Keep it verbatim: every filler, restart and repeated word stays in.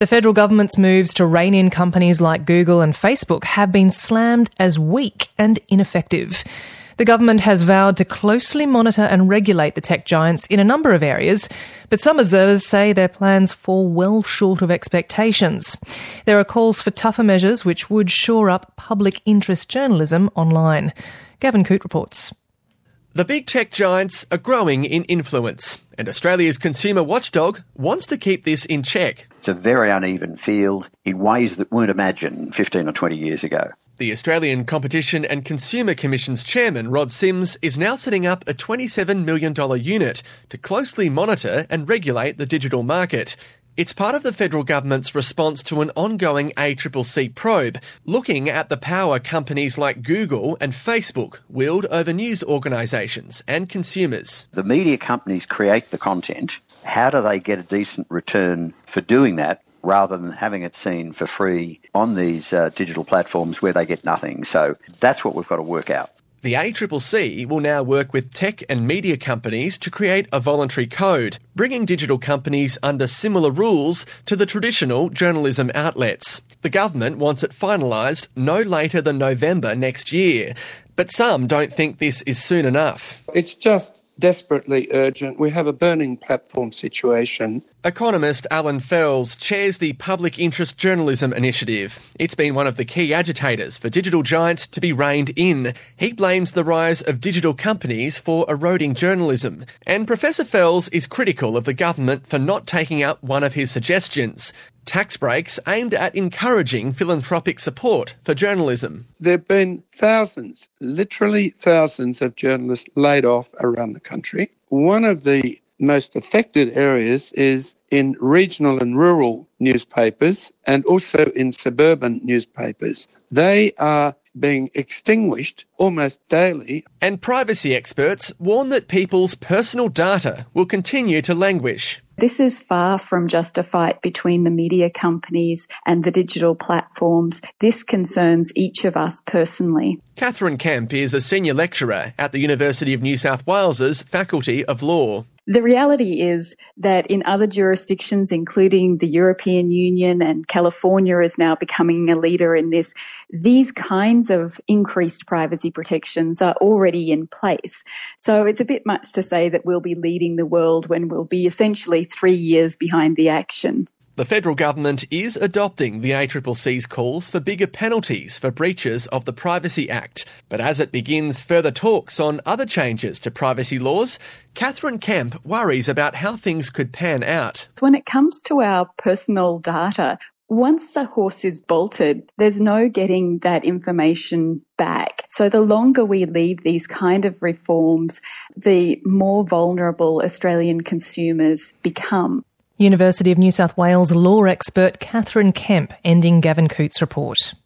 The federal government's moves to rein in companies like Google and Facebook have been slammed as weak and ineffective. The government has vowed to closely monitor and regulate the tech giants in a number of areas, but some observers say their plans fall well short of expectations. There are calls for tougher measures which would shore up public interest journalism online. Gavin Coote reports. The big tech giants are growing in influence, and Australia's consumer watchdog wants to keep this in check. It's a very uneven field in ways that weren't imagined fifteen or twenty years ago. The Australian Competition and Consumer Commission's chairman, Rod Sims, is now setting up a twenty-seven million dollars unit to closely monitor and regulate the digital market. It's part of the federal government's response to an ongoing A C C C probe, looking at the power companies like Google and Facebook wield over news organisations and consumers. The media companies create the content. How do they get a decent return for doing that, rather than having it seen for free on these uh, digital platforms where they get nothing? So that's what we've got to work out. The A C C C will now work with tech and media companies to create a voluntary code, bringing digital companies under similar rules to the traditional journalism outlets. The government wants it finalised no later than November next year, but some don't think this is soon enough. It's just desperately urgent. We have a burning platform situation. Economist Alan Fels chairs the Public Interest Journalism Initiative. It's been one of the key agitators for digital giants to be reined in. He blames the rise of digital companies for eroding journalism. And Professor Fels is critical of the government for not taking up one of his suggestions: tax breaks aimed at encouraging philanthropic support for journalism. There have been thousands, literally thousands of journalists laid off around the country. One of the most affected areas is in regional and rural newspapers and also in suburban newspapers. They are being extinguished almost daily. And privacy experts warn that people's personal data will continue to languish. This is far from just a fight between the media companies and the digital platforms. This concerns each of us personally. Catherine Kemp is a senior lecturer at the University of New South Wales's Faculty of Law. The reality is that in other jurisdictions, including the European Union, and California is now becoming a leader in this, these kinds of increased privacy protections are already in place. So it's a bit much to say that we'll be leading the world when we'll be essentially three years behind the action. The federal government is adopting the A C C C's calls for bigger penalties for breaches of the Privacy Act. But as it begins further talks on other changes to privacy laws, Catherine Kemp worries about how things could pan out. When it comes to our personal data, once the horse is bolted, there's no getting that information back. So the longer we leave these kind of reforms, the more vulnerable Australian consumers become. University of New South Wales law expert Catherine Kemp ending Gavin Coote's report.